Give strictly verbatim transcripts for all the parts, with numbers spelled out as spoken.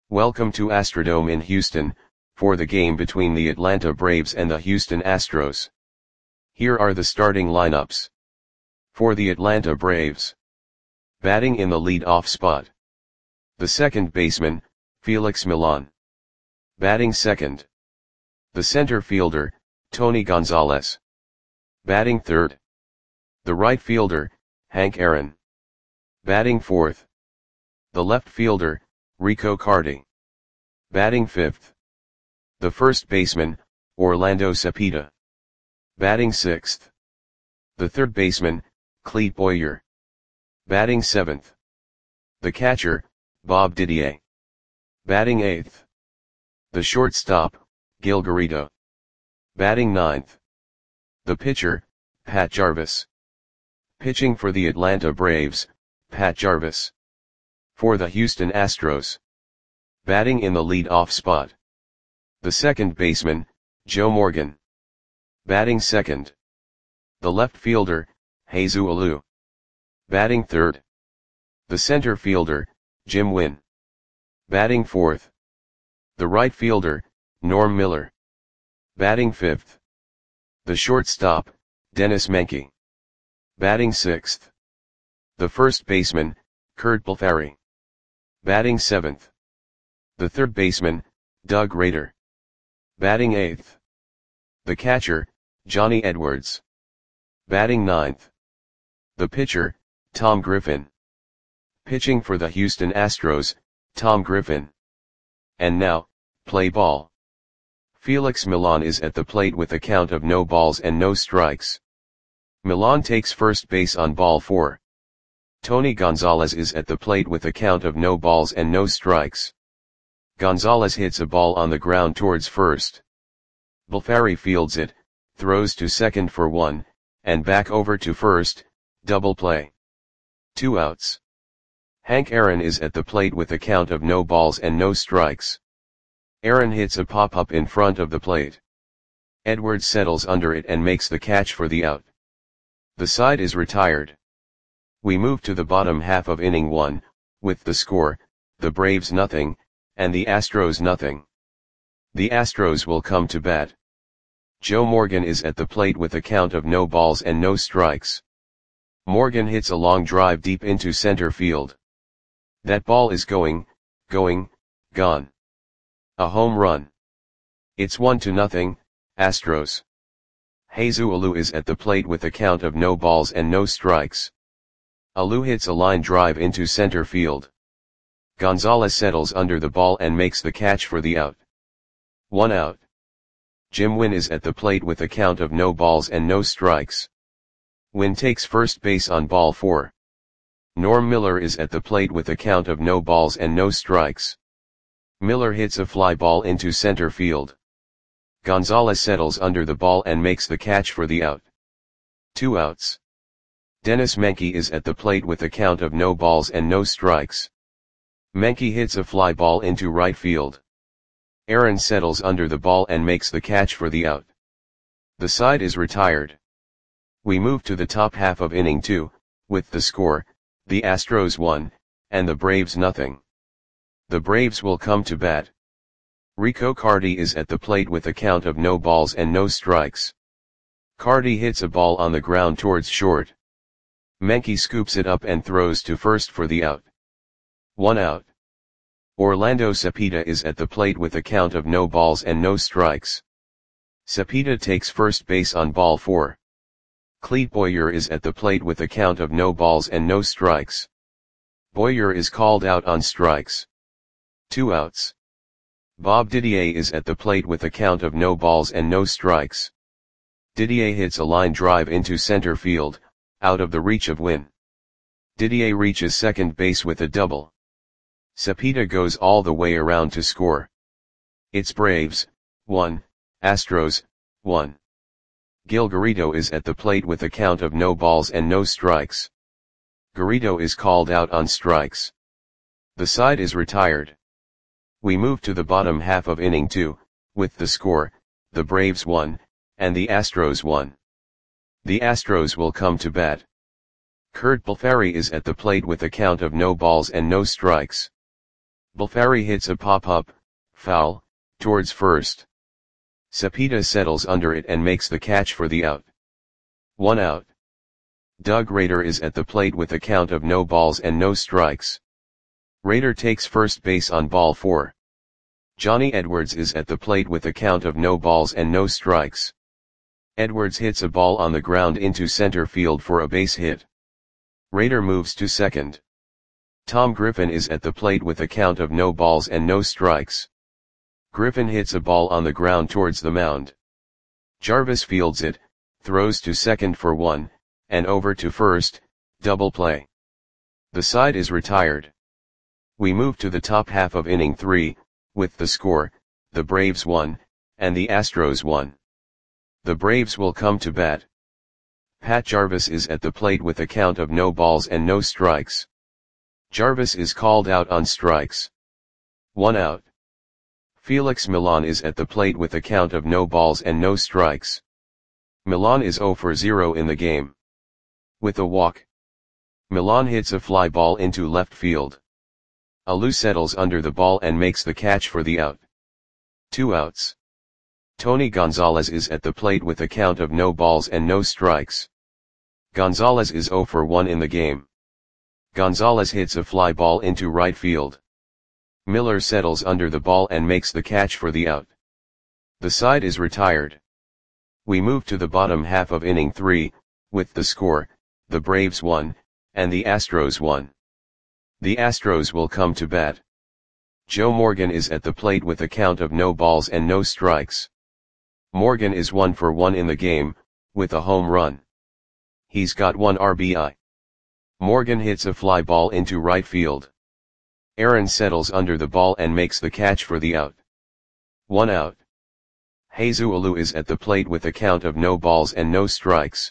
Welcome to Astrodome in Houston, for the game between the Atlanta Braves and the Houston Astros. Here are the starting lineups. For the Atlanta Braves. Batting in the lead-off spot. The second baseman, Felix Millan. Batting second. The center fielder, Tony Gonzalez. Batting third. The right fielder, Hank Aaron. Batting fourth. The left fielder, Rico Carty. Batting fifth. The first baseman, Orlando Cepeda. Batting sixth. The third baseman, Clete Boyer. Batting seventh. The catcher, Bob Didier. Batting eighth. The shortstop, Gil Garrido. Batting ninth. The pitcher, Pat Jarvis. Pitching for the Atlanta Braves, Pat Jarvis. For the Houston Astros. Batting in the lead-off spot. The second baseman, Joe Morgan. Batting second. The left fielder, Jesus Alou. Batting third. The center fielder, Jim Wynn. Batting fourth. The right fielder, Norm Miller. Batting fifth. The shortstop, Dennis Menke. Batting sixth. The first baseman, Curt Blefary. Batting seventh. The third baseman, Doug Rader. Batting eighth. The catcher, Johnny Edwards. Batting ninth. The pitcher, Tom Griffin. Pitching for the Houston Astros, Tom Griffin. And now, play ball. Felix Millan is at the plate with a count of no balls and no strikes. Millan takes first base on ball four. Tony Gonzalez is at the plate with a count of no balls and no strikes. Gonzalez hits a ball on the ground towards first. Blefary fields it, throws to second for one, and back over to first, double play. Two outs. Hank Aaron is at the plate with a count of no balls and no strikes. Aaron hits a pop-up in front of the plate. Edwards settles under it and makes the catch for the out. The side is retired. We move to the bottom half of inning one, with the score, the Braves nothing, and the Astros nothing. The Astros will come to bat. Joe Morgan is at the plate with a count of no balls and no strikes. Morgan hits a long drive deep into center field. That ball is going, going, gone. A home run. It's one to nothing, Astros. Jesus Alou is at the plate with a count of no balls and no strikes. Alou hits a line drive into center field. Gonzalez settles under the ball and makes the catch for the out. One out. Jim Wynn is at the plate with a count of no balls and no strikes. Wynn takes first base on ball four. Norm Miller is at the plate with a count of no balls and no strikes. Miller hits a fly ball into center field. Gonzalez settles under the ball and makes the catch for the out. Two outs. Dennis Menke is at the plate with a count of no balls and no strikes. Menke hits a fly ball into right field. Aaron settles under the ball and makes the catch for the out. The side is retired. We move to the top half of inning two, with the score, the Astros one, and the Braves nothing. The Braves will come to bat. Rico Carty is at the plate with a count of no balls and no strikes. Carty hits a ball on the ground towards short. Menke scoops it up and throws to first for the out. One out. Orlando Cepeda is at the plate with a count of no balls and no strikes. Cepeda takes first base on ball four. Clete Boyer is at the plate with a count of no balls and no strikes. Boyer is called out on strikes. Two outs. Bob Didier is at the plate with a count of no balls and no strikes. Didier hits a line drive into center field, out of the reach of Wynn. Didier reaches second base with a double. Cepeda goes all the way around to score. It's Braves, one, Astros, one. Gil Garrido is at the plate with a count of no balls and no strikes. Garrido is called out on strikes. The side is retired. We move to the bottom half of inning two, with the score, the Braves one, and the Astros one. The Astros will come to bat. Curt Blefary is at the plate with a count of no balls and no strikes. Bulfari hits a pop-up, foul, towards first. Cepeda settles under it and makes the catch for the out. One out. Doug Rader is at the plate with a count of no balls and no strikes. Rader takes first base on ball four. Johnny Edwards is at the plate with a count of no balls and no strikes. Edwards hits a ball on the ground into center field for a base hit. Rader moves to second. Tom Griffin is at the plate with a count of no balls and no strikes. Griffin hits a ball on the ground towards the mound. Jarvis fields it, throws to second for one, and over to first, double play. The side is retired. We move to the top half of inning three, with the score, the Braves won, and the Astros won. The Braves will come to bat. Pat Jarvis is at the plate with a count of no balls and no strikes. Jarvis is called out on strikes. One out. Felix Millan is at the plate with a count of no balls and no strikes. Millan is zero for zero in the game. With a walk. Millan hits a fly ball into left field. Alou settles under the ball and makes the catch for the out. Two outs. Tony Gonzalez is at the plate with a count of no balls and no strikes. Gonzalez is zero for one in the game. Gonzalez hits a fly ball into right field. Miller settles under the ball and makes the catch for the out. The side is retired. We move to the bottom half of inning three, with the score, the Braves won, and the Astros won. The Astros will come to bat. Joe Morgan is at the plate with a count of no balls and no strikes. Morgan is one for one in the game, with a home run. He's got one R B I. Morgan hits a fly ball into right field. Aaron settles under the ball and makes the catch for the out. One out. Jesus Alou is at the plate with a count of no balls and no strikes.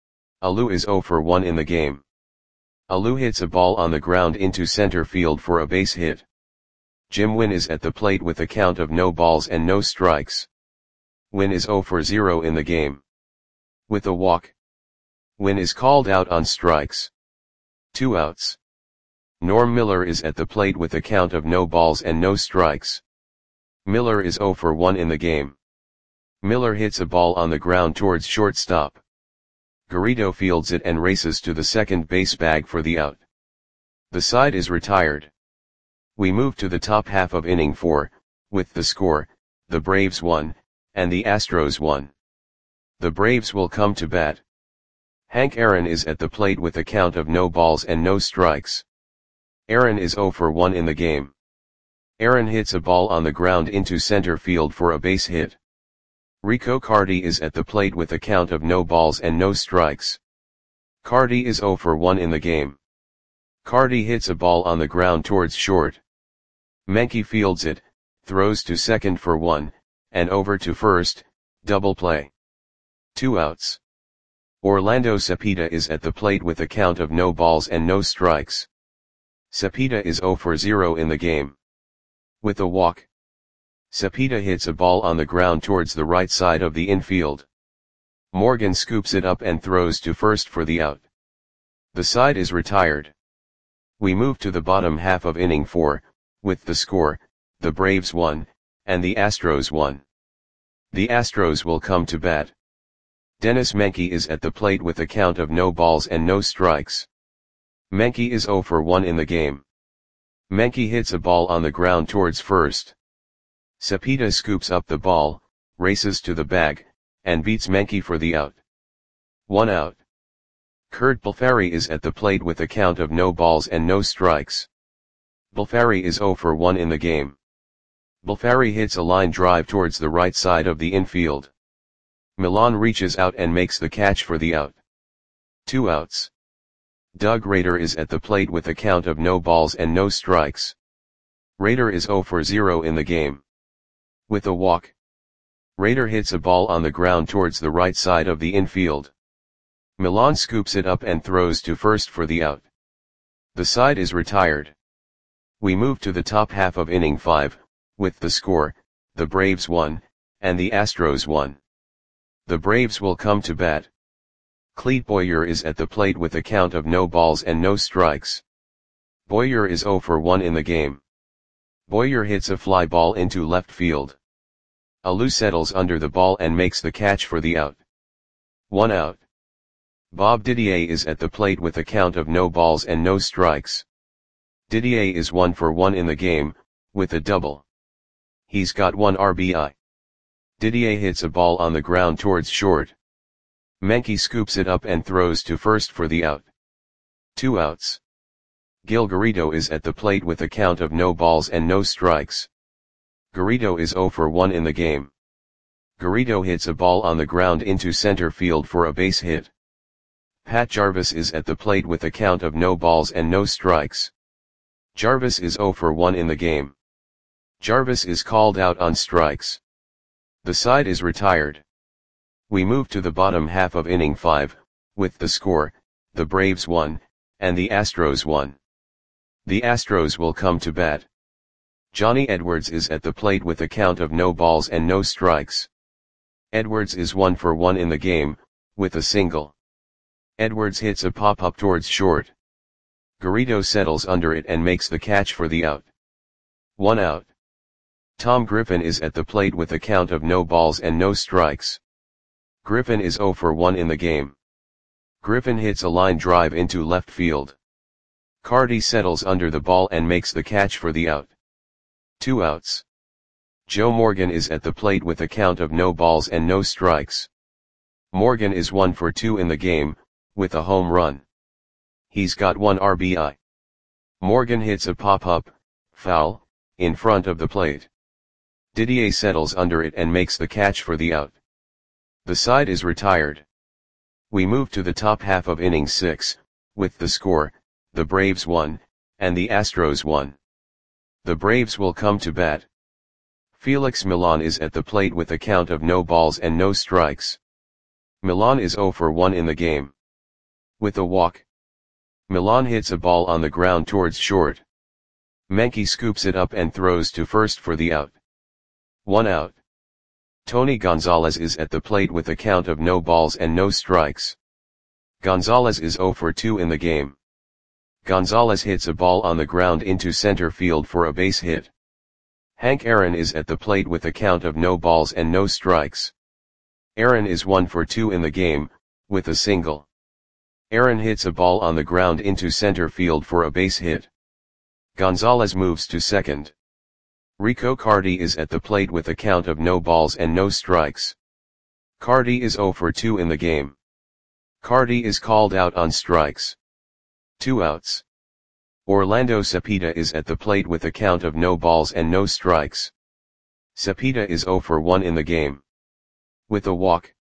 Alou is zero for one in the game. Alou hits a ball on the ground into center field for a base hit. Jim Wynn is at the plate with a count of no balls and no strikes. Wynn is zero for zero in the game. With a walk. Wynn is called out on strikes. Two outs. Norm Miller is at the plate with a count of no balls and no strikes. Miller is zero for one in the game. Miller hits a ball on the ground towards shortstop. Garrido fields it and races to the second base bag for the out. The side is retired. We move to the top half of inning four, with the score, the Braves won, and the Astros won. The Braves will come to bat. Hank Aaron is at the plate with a count of no balls and no strikes. Aaron is zero for one in the game. Aaron hits a ball on the ground into center field for a base hit. Rico Carty is at the plate with a count of no balls and no strikes. Carty is zero for one in the game. Carty hits a ball on the ground towards short. Menke fields it, throws to second for one, and over to first, double play. Two outs. Orlando Cepeda is at the plate with a count of no balls and no strikes. Cepeda is zero for zero in the game. With a walk. Cepeda hits a ball on the ground towards the right side of the infield. Morgan scoops it up and throws to first for the out. The side is retired. We move to the bottom half of inning four, with the score, the Braves won, and the Astros won. The Astros will come to bat. Dennis Menke is at the plate with a count of no balls and no strikes. Menke is zero for one in the game. Menke hits a ball on the ground towards first. Cepeda scoops up the ball, races to the bag, and beats Menke for the out. One out. Kurt Bulfari is at the plate with a count of no balls and no strikes. Bulfari is zero for one in the game. Bulfari hits a line drive towards the right side of the infield. Millan reaches out and makes the catch for the out. Two outs. Doug Rader is at the plate with a count of no balls and no strikes. Rader is zero for zero in the game. With a walk. Rader hits a ball on the ground towards the right side of the infield. Millan scoops it up and throws to first for the out. The side is retired. We move to the top half of inning five, with the score, the Braves won, and the Astros won. The Braves will come to bat. Clete Boyer is at the plate with a count of no balls and no strikes. Boyer is zero for one in the game. Boyer hits a fly ball into left field. Alou settles under the ball and makes the catch for the out. One out. Bob Didier is at the plate with a count of no balls and no strikes. Didier is one for one in the game, with a double. He's got one R B I. Didier hits a ball on the ground towards short. Menke scoops it up and throws to first for the out. Two outs. Gil Garrido is at the plate with a count of no balls and no strikes. Garrido is zero for one in the game. Garrido hits a ball on the ground into center field for a base hit. Pat Jarvis is at the plate with a count of no balls and no strikes. Jarvis is zero for one in the game. Jarvis is called out on strikes. The side is retired. We move to the bottom half of inning five, with the score, the Braves won, and the Astros won. The Astros will come to bat. Johnny Edwards is at the plate with a count of no balls and no strikes. Edwards is one for one in the game, with a single. Edwards hits a pop-up towards short. Garrido settles under it and makes the catch for the out. One out. Tom Griffin is at the plate with a count of no balls and no strikes. Griffin is zero for one in the game. Griffin hits a line drive into left field. Carty settles under the ball and makes the catch for the out. Two outs. Joe Morgan is at the plate with a count of no balls and no strikes. Morgan is one for two in the game, with a home run. He's got one R B I. Morgan hits a pop-up, foul, in front of the plate. Didier settles under it and makes the catch for the out. The side is retired. We move to the top half of inning six, with the score, the Braves won, and the Astros won. The Braves will come to bat. Felix Millan is at the plate with a count of no balls and no strikes. Millan is zero for one in the game. With a walk. Millan hits a ball on the ground towards short. Menke scoops it up and throws to first for the out. One out. Tony Gonzalez is at the plate with a count of no balls and no strikes. Gonzalez is zero for two in the game. Gonzalez hits a ball on the ground into center field for a base hit. Hank Aaron is at the plate with a count of no balls and no strikes. Aaron is one for two in the game, with a single. Aaron hits a ball on the ground into center field for a base hit. Gonzalez moves to second. Rico Carty is at the plate with a count of no balls and no strikes. Carty is zero for two in the game. Carty is called out on strikes. Two outs. Orlando Cepeda is at the plate with a count of no balls and no strikes. Cepeda is zero for one in the game. With a walk.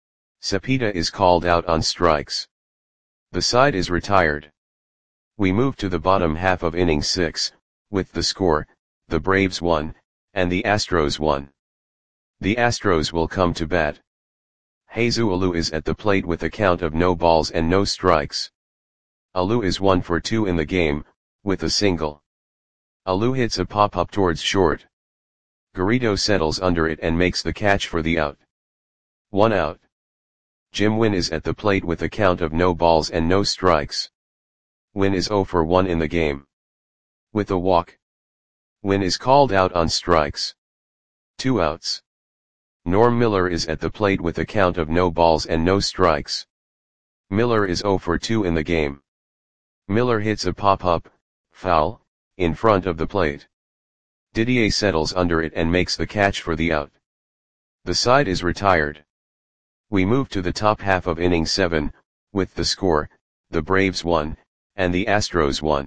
Cepeda is called out on strikes. The side is retired. We move to the bottom half of inning six, with the score, the Braves won, and the Astros won. The Astros will come to bat. Jesus Alou is at the plate with a count of no balls and no strikes. Alou is one for two in the game, with a single. Alou hits a pop-up towards short. Garrido settles under it and makes the catch for the out. One out. Jim Wynn is at the plate with a count of no balls and no strikes. Wynn is zero for one in the game. With a walk. Wynn is called out on strikes. Two outs. Norm Miller is at the plate with a count of no balls and no strikes. Miller is zero for two in the game. Miller hits a pop-up, foul, in front of the plate. Didier settles under it and makes the catch for the out. The side is retired. We move to the top half of inning seven, with the score, the Braves won, and the Astros won.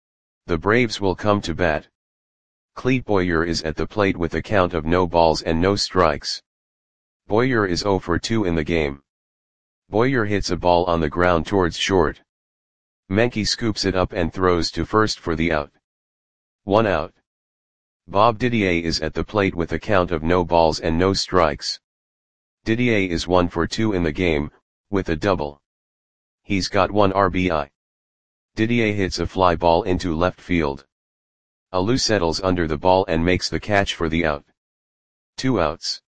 The Braves will come to bat. Clete Boyer is at the plate with a count of no balls and no strikes. Boyer is zero for two in the game. Boyer hits a ball on the ground towards short. Menke scoops it up and throws to first for the out. One out. Bob Didier is at the plate with a count of no balls and no strikes. Didier is one for two in the game, with a double. He's got one R B I. Didier hits a fly ball into left field. Alou settles under the ball and makes the catch for the out. Two outs.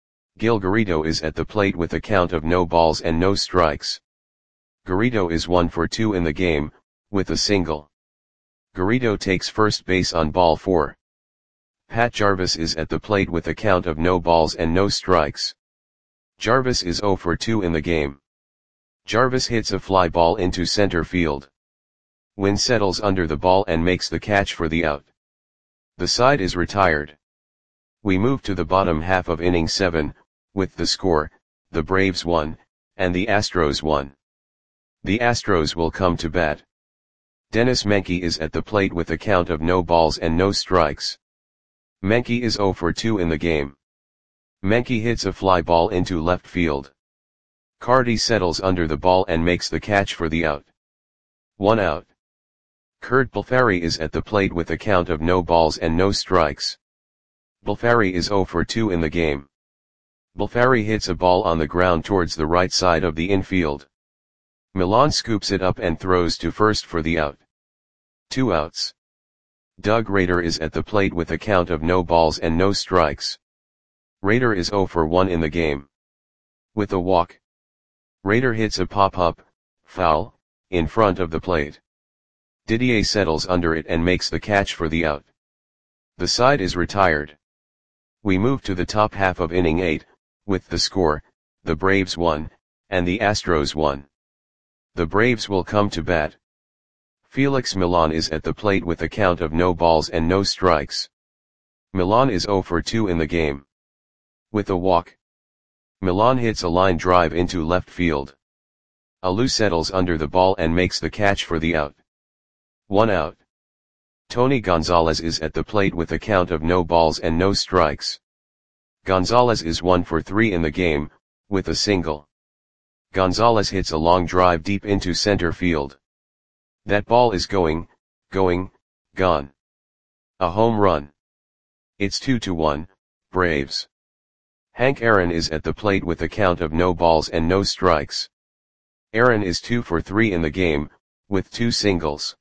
Gil Garrido is at the plate with a count of no balls and no strikes. Garrido is one for two in the game, with a single. Garrido takes first base on ball four. Pat Jarvis is at the plate with a count of no balls and no strikes. Jarvis is zero for two in the game. Jarvis hits a fly ball into center field. Wynn settles under the ball and makes the catch for the out. The side is retired. We move to the bottom half of inning seven, with the score, the Braves won, and the Astros won. The Astros will come to bat. Dennis Menke is at the plate with a count of no balls and no strikes. Menke is zero for two in the game. Menke hits a fly ball into left field. Carty settles under the ball and makes the catch for the out. One out. Curt Balfari is at the plate with a count of no balls and no strikes. Balfari is zero for two in the game. Balfari hits a ball on the ground towards the right side of the infield. Millan scoops it up and throws to first for the out. Two outs. Doug Rader is at the plate with a count of no balls and no strikes. Rader is zero for one in the game. With a walk. Rader hits a pop-up, foul, in front of the plate. Didier settles under it and makes the catch for the out. The side is retired. We move to the top half of inning eight, with the score, the Braves won, and the Astros won. The Braves will come to bat. Felix Millan is at the plate with a count of no balls and no strikes. Millan is zero for two in the game. With a walk. Millan hits a line drive into left field. Alou settles under the ball and makes the catch for the out. One out. Tony Gonzalez is at the plate with a count of no balls and no strikes. Gonzalez is one for three in the game, with a single. Gonzalez hits a long drive deep into center field. That ball is going, going, gone. A home run. It's two to one, Braves. Hank Aaron is at the plate with a count of no balls and no strikes. Aaron is two for three in the game, with two singles.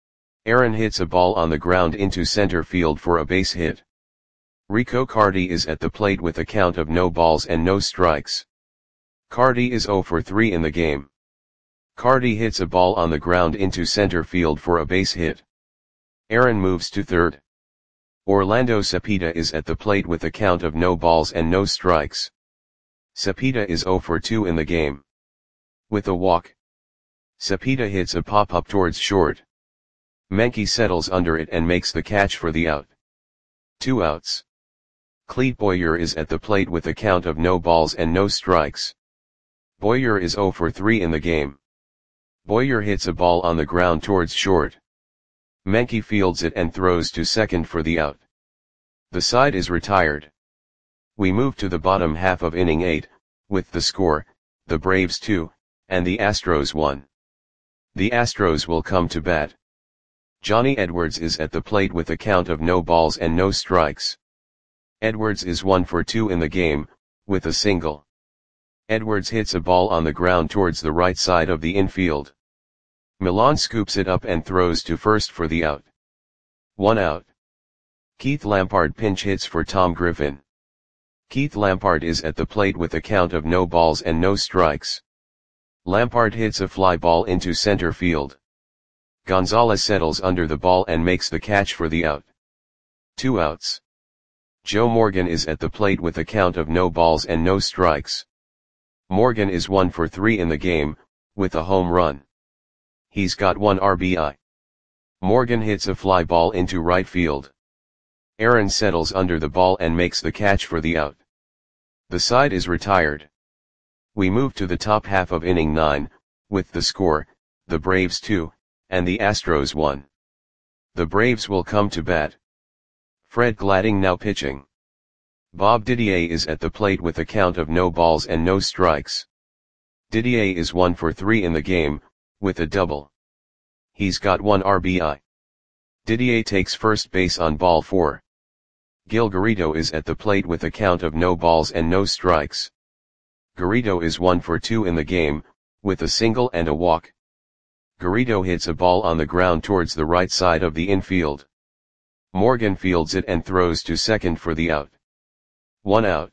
Aaron hits a ball on the ground into center field for a base hit. Rico Carty is at the plate with a count of no balls and no strikes. Carty is zero for three in the game. Carty hits a ball on the ground into center field for a base hit. Aaron moves to third. Orlando Cepeda is at the plate with a count of no balls and no strikes. Cepeda is zero for two in the game. With a walk. Cepeda hits a pop-up towards short. Menke settles under it and makes the catch for the out. Two outs. Clete Boyer is at the plate with a count of no balls and no strikes. Boyer is zero for three in the game. Boyer hits a ball on the ground towards short. Menke fields it and throws to second for the out. The side is retired. We move to the bottom half of inning eight, with the score, the Braves two, and the Astros one. The Astros will come to bat. Johnny Edwards is at the plate with a count of no balls and no strikes. Edwards is one for two in the game, with a single. Edwards hits a ball on the ground towards the right side of the infield. Millan scoops it up and throws to first for the out. One out. Keith Lampard pinch hits for Tom Griffin. Keith Lampard is at the plate with a count of no balls and no strikes. Lampard hits a fly ball into center field. Gonzalez settles under the ball and makes the catch for the out. Two outs. Joe Morgan is at the plate with a count of no balls and no strikes. Morgan is one for three in the game, with a home run. He's got one R B I. Morgan hits a fly ball into right field. Aaron settles under the ball and makes the catch for the out. The side is retired. We move to the top half of inning nine, with the score, the Braves two, and the Astros one. The Braves will come to bat. Fred Gladding now pitching. Bob Didier is at the plate with a count of no balls and no strikes. Didier is one for three in the game, with a double. He's got one R B I. Didier takes first base on ball four. Gil Garrido is at the plate with a count of no balls and no strikes. Garrido is one for two in the game, with a single and a walk. Garrido hits a ball on the ground towards the right side of the infield. Morgan fields it and throws to second for the out. One out.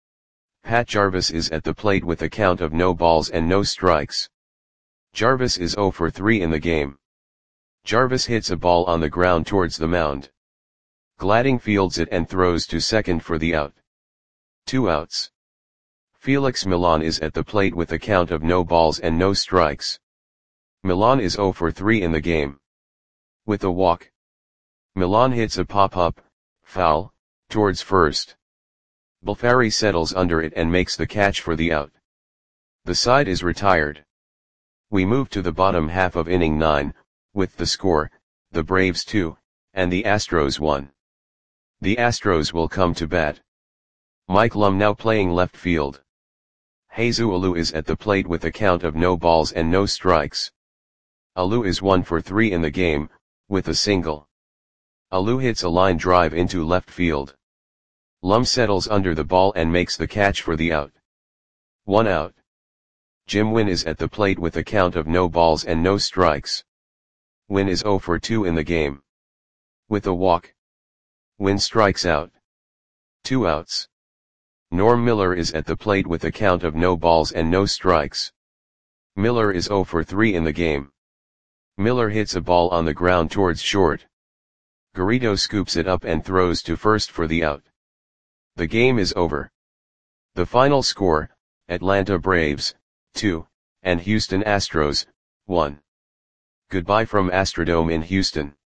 Pat Jarvis is at the plate with a count of no balls and no strikes. Jarvis is zero for three in the game. Jarvis hits a ball on the ground towards the mound. Gladding fields it and throws to second for the out. Two outs. Felix Millan is at the plate with a count of no balls and no strikes. Millan is oh for three in the game. With a walk, Millan hits a pop-up, foul, towards first. Bulfari settles under it and makes the catch for the out. The side is retired. We move to the bottom half of inning nine, with the score, the Braves two, and the Astros one. The Astros will come to bat. Mike Lum now playing left field. Jesus Alou is at the plate with a count of no balls and no strikes. Alou is one for three in the game, with a single. Alou hits a line drive into left field. Lum settles under the ball and makes the catch for the out. One out. Jim Wynn is at the plate with a count of no balls and no strikes. Wynn is oh for two in the game. With a walk, Wynn strikes out. Two outs. Norm Miller is at the plate with a count of no balls and no strikes. Miller is oh for three in the game. Miller hits a ball on the ground towards short. Garrido scoops it up and throws to first for the out. The game is over. The final score, Atlanta Braves, two, and Houston Astros, one. Goodbye from Astrodome in Houston.